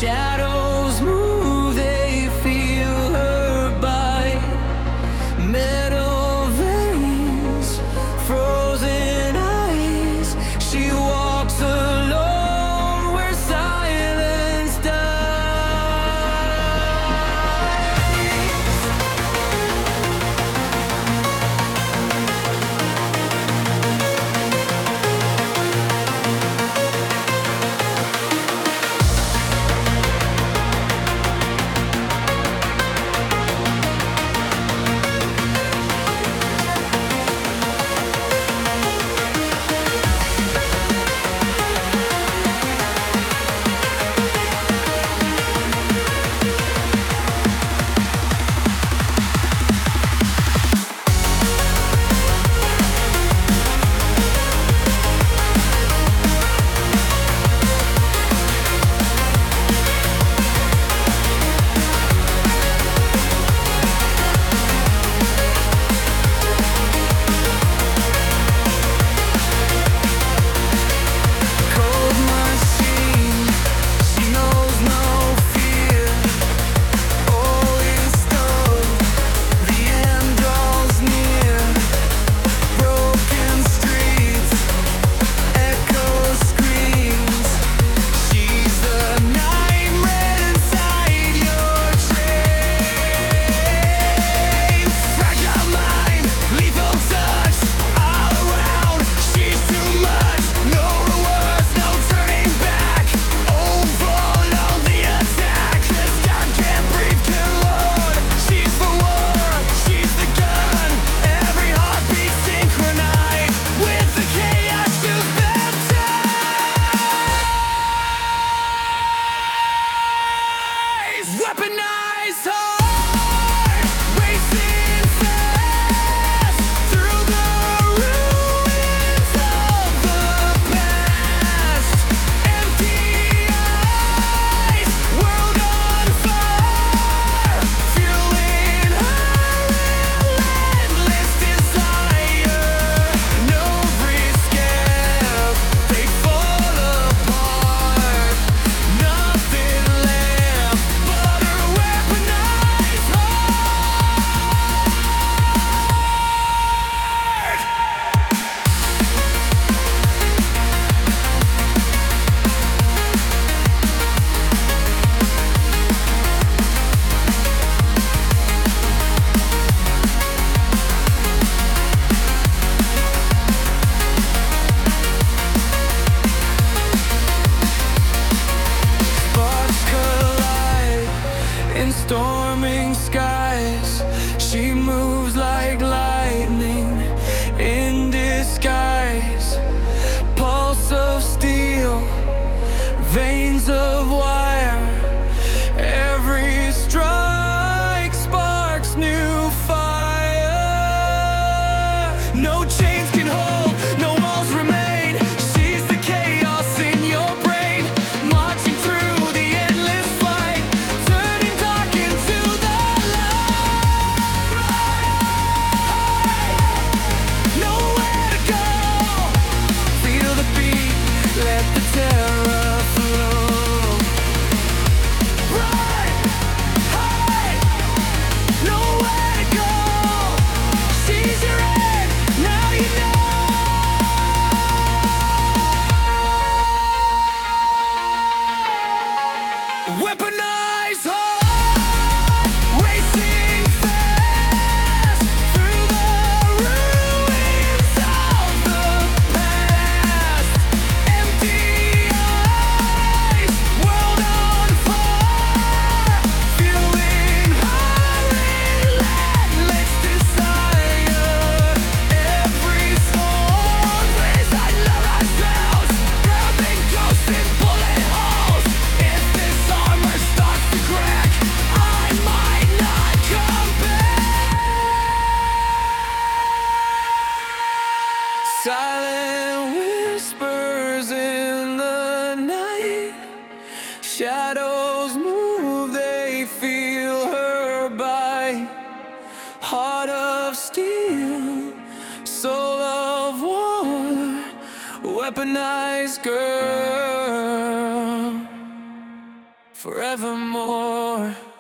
Shadows move, they feel her bite. Metal veins, frozen eyes. She walks alone where silence weaponized heart, racing fast through the ruins of the past. Empty eyes, world on fire, fueling her relentless desire. No escape, they fall apart. Nothing left but her weaponized heart. Sparks collide in storming skies. She moves like lightning in disguise. Pulse of steel, veins of wire. Every strike sparks new fire. No chains can hold, no walls remain. She's the chaos in your brain, marching through the endless fight, turning dark into the light. Nowhere to go. Feel the beat, let the terror flow. Run, hide, nowhere to go. She's your end, now you know. Weaponized heart, racing fast through the ruins of the past. Empty eyes, world on fire, fueling her relentless desire. Every soul plays I love ourselves, grabbing ghosts in bullet holes. If this armor starts to crack, I might not come back. Silent whispers in the night. Shadows move, they feel her bite. Heart of steel, soul of war, weaponized girl. forevermore.